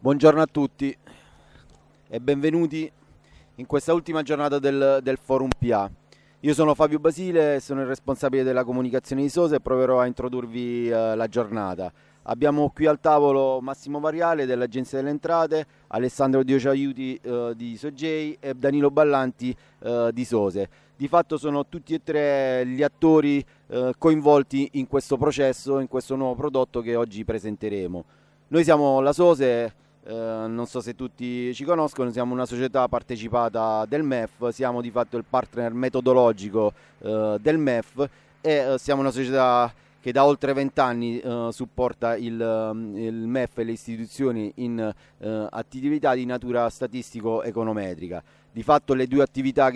Buongiorno a tutti e benvenuti in questa ultima giornata del Forum PA. Io sono Fabio Basile, sono il responsabile della comunicazione di SOSE e proverò a introdurvi la giornata. Abbiamo qui al tavolo Massimo Variale dell'Agenzia delle Entrate, Alessandro Diociaiuti di Sogei e Danilo Ballanti di SOSE. Di fatto sono tutti e tre gli attori coinvolti in questo processo, in questo nuovo prodotto che oggi presenteremo. Noi siamo la SOSE. Non so se tutti ci conoscono, siamo una società partecipata del MEF, siamo di fatto il partner metodologico del MEF e siamo una società che da oltre 20 anni supporta il MEF e le istituzioni in attività di natura statistico-econometrica. Di fatto le due attività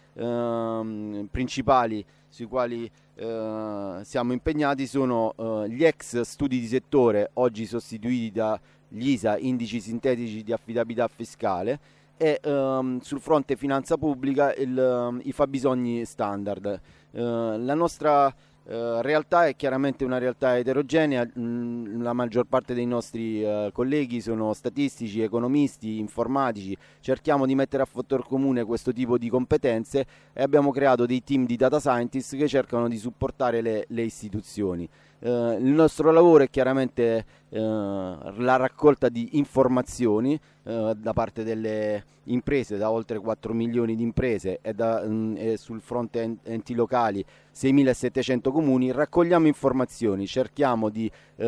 principali sui quali siamo impegnati sono gli ex studi di settore, oggi sostituiti da gli ISA, indici sintetici di affidabilità fiscale, e sul fronte finanza pubblica i fabbisogni standard. La nostra realtà è chiaramente una realtà eterogenea, la maggior parte dei nostri colleghi sono statistici, economisti, informatici, cerchiamo di mettere a fattor comune questo tipo di competenze e abbiamo creato dei team di data scientist che cercano di supportare le istituzioni. Il nostro lavoro è chiaramente la raccolta di informazioni da parte delle imprese, da oltre 4 milioni di imprese e sul fronte enti locali 6.700 comuni. Raccogliamo informazioni, cerchiamo di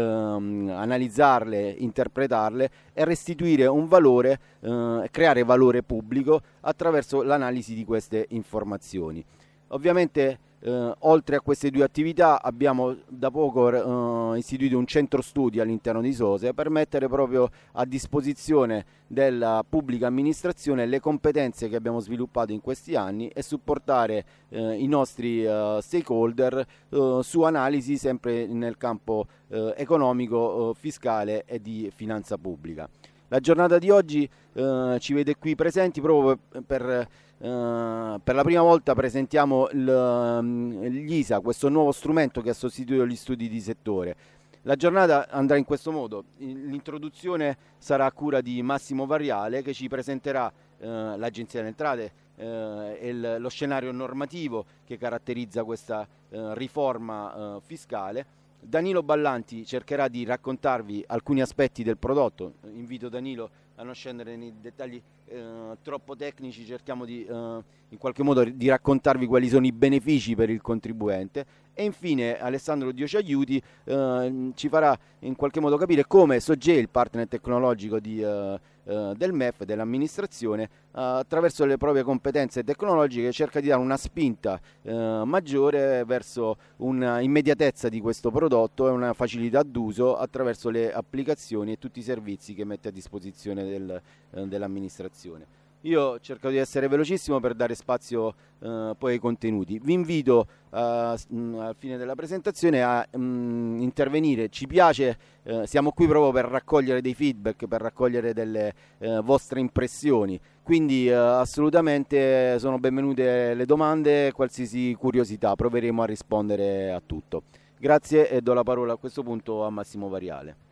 analizzarle, interpretarle e restituire un valore, creare valore pubblico attraverso l'analisi di queste informazioni. Ovviamente oltre a queste due attività abbiamo da poco istituito un centro studi all'interno di SOSE per mettere proprio a disposizione della pubblica amministrazione le competenze che abbiamo sviluppato in questi anni e supportare i nostri stakeholder su analisi sempre nel campo economico, fiscale e di finanza pubblica. La giornata di oggi ci vede qui presenti proprio per la prima volta presentiamo gli ISA, questo nuovo strumento che ha sostituito gli studi di settore. La giornata andrà in questo modo: l'introduzione sarà a cura di Massimo Variale che ci presenterà l'Agenzia delle Entrate e lo scenario normativo che caratterizza questa riforma fiscale. Danilo Ballanti cercherà di raccontarvi alcuni aspetti del prodotto. Invito Danilo a non scendere nei dettagli troppo tecnici, cerchiamo in qualche modo di raccontarvi quali sono i benefici per il contribuente, e infine Alessandro Diociaiuti ci farà in qualche modo capire come Sogei, il partner tecnologico del MEF, dell'amministrazione, attraverso le proprie competenze tecnologiche cerca di dare una spinta maggiore verso un'immediatezza di questo prodotto e una facilità d'uso attraverso le applicazioni e tutti i servizi che mette a disposizione dell'amministrazione. Io cerco di essere velocissimo per dare spazio poi ai contenuti. Vi invito al fine della presentazione a intervenire. Ci piace, siamo qui proprio per raccogliere dei feedback, per raccogliere delle vostre impressioni. Quindi assolutamente sono benvenute le domande e qualsiasi curiosità, proveremo a rispondere a tutto. Grazie e do la parola a questo punto a Massimo Variale.